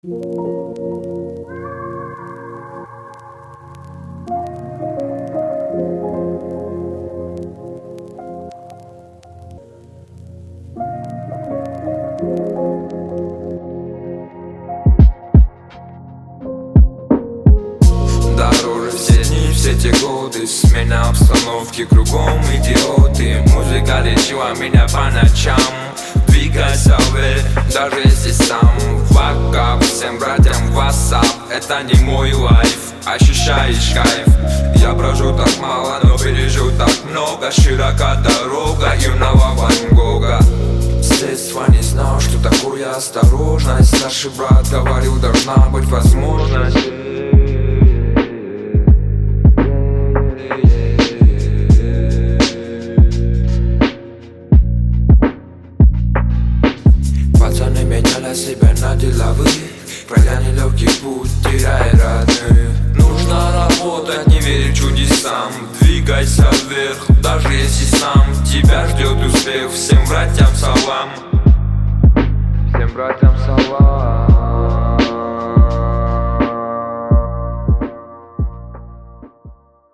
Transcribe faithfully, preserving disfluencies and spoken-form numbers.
Дороже все дни, все те годы, смена обстановки, кругом идиоты. Музыка лечила меня по ночам. Двигайся вверх, даже если сам. Fuck up, всем братьям WhatsApp. Это не мой лайф, ощущаешь кайф. Я прожил так мало, но пережил так много. Широка дорога юного Ван Гога. С детства не знал, что такое осторожность. Старший брат говорил, должна быть возможность. Пацаны меняли себя на деловых, пройдя нелегкий путь, теряя родных. Нужно работать, не верить чудесам. Двигайся вверх, даже если сам. Тебя ждет успех, всем братьям салам. Всем братьям салам.